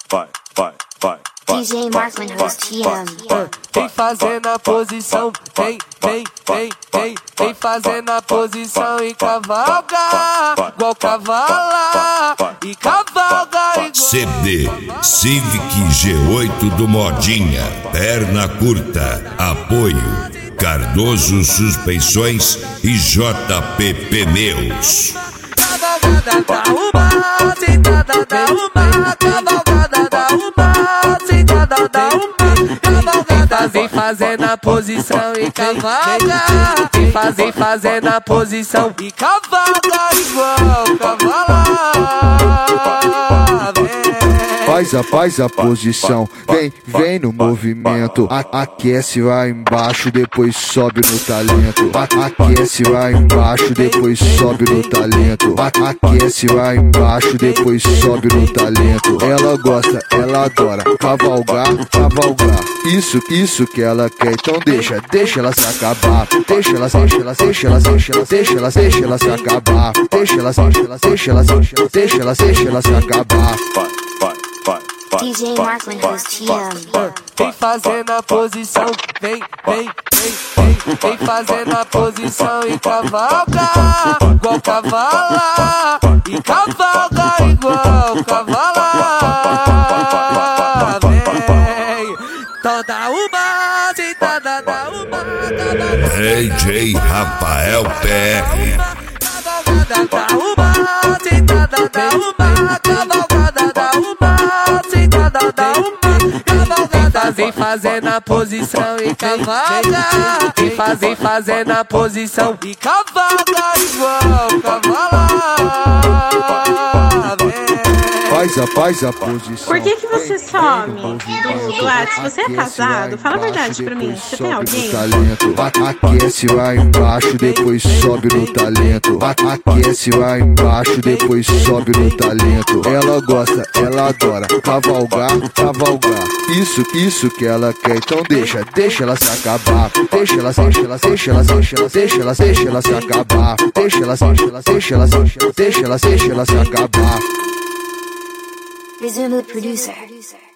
DJ Markman Host TM. Vem fazendo a posição, vem fazendo a posição e cavalga igual cavala e cavalga igual CD Civic G8 do Modinha, perna curta, apoio Cardoso Suspensões e JP Pneus. Cavalgada da uma, sentada da uma, cavalgada da uma, sentada da uma, cavalgada. Vem fazendo a posição e cavalga, vem fazendo a posição e cavalga igual cavala. Faz a posição, vem no movimento. Aquece lá embaixo, depois sobe no talento. Aquece lá embaixo, depois sobe no talento. Aquece lá embaixo, depois sobe no talento. Ela gosta, ela adora cavalgar. Isso que ela quer, então deixa ela se acabar. Deixa ela se acabar. Deixa ela se acabar. DJ Markman Host TM. Vem fazendo a posição, vem fazendo a posição e cavalga igual cavala e cavalga igual cavala. Vem, toda uma, sentada da uma, DJ Rafael PR. cavalgada da uma, sentada da uma, cavalgada da uma, sentada da uma, cavalgada. Vem fazendo a posição e cavalga, vem fazendo a posição e cavalga igual cavala. Faz a posição. Por que você some do WhatsApp? Você é casado? Fala a verdade pra mim. Você tem alguém? Aquece lá embaixo, depois sobe no talento. Aquece lá embaixo, depois sobe no talento. Ela gosta, ela adora cavalgar. Isso que ela quer, então deixa ela se acabar. Deixa ela se acabar. Deixa ela se acabar. Resume the producer.